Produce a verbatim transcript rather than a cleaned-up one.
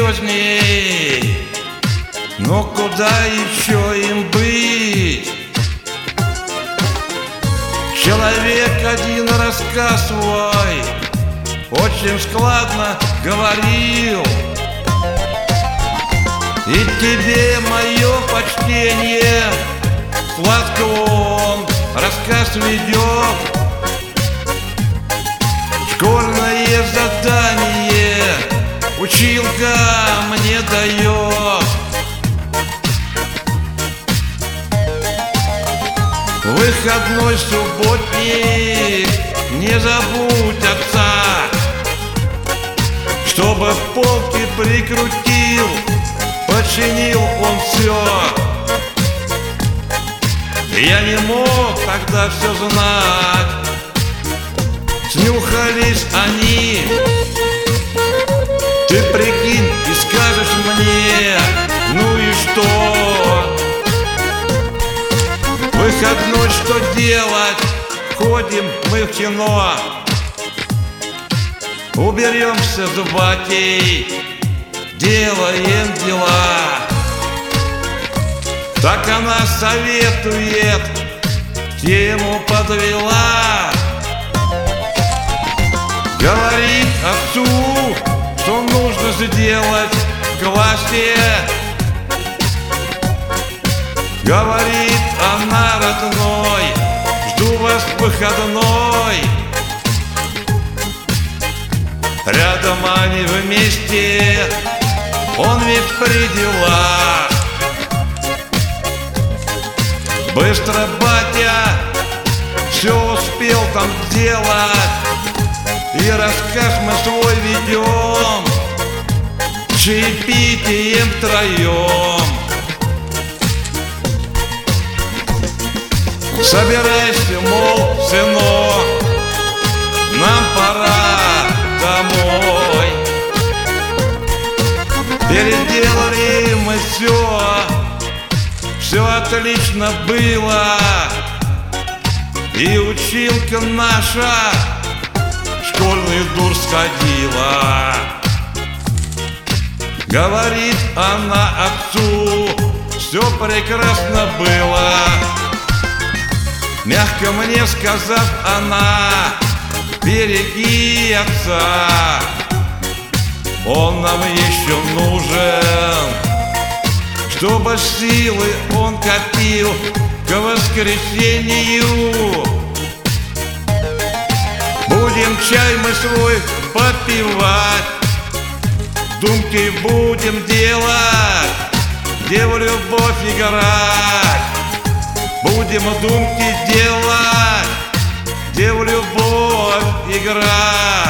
серьезней. Но куда еще им быть? Человек один рассказ свой очень складно говорил, и тебе мое почтение, сладко он рассказ ведет. Школьное задание училка мне дает. Выходной субботник, не забудь отца, чтобы полки прикрутил, починил он все. Я не мог тогда все знать, снюхались они. Ты прикинь и скажешь мне, ну и что? Выходной что делать? Ходим мы в кино, уберемся с батей, делаем дела. Так она советует, тему подвела. Говорит отцу, что нужно сделать в классе. Говорит она, родной, жду вас в выходной. Рядом они вместе, он ведь при делах. Быстро батя все успел там сделать, и рассказ мы свой ведем чаепитием втроем. Собирайся, мол, сынок, нам пора домой. Переделали мы все, все отлично было, и училка наша в школьный дур сходила. Говорит она отцу, все прекрасно было. Мягко мне сказав она, береги отца, он нам еще нужен, чтобы силы он копил к воскресенью. Будем чай мы свой попивать, думки будем делать, где в любовь играть. Будем думки делать, где в любовь играть.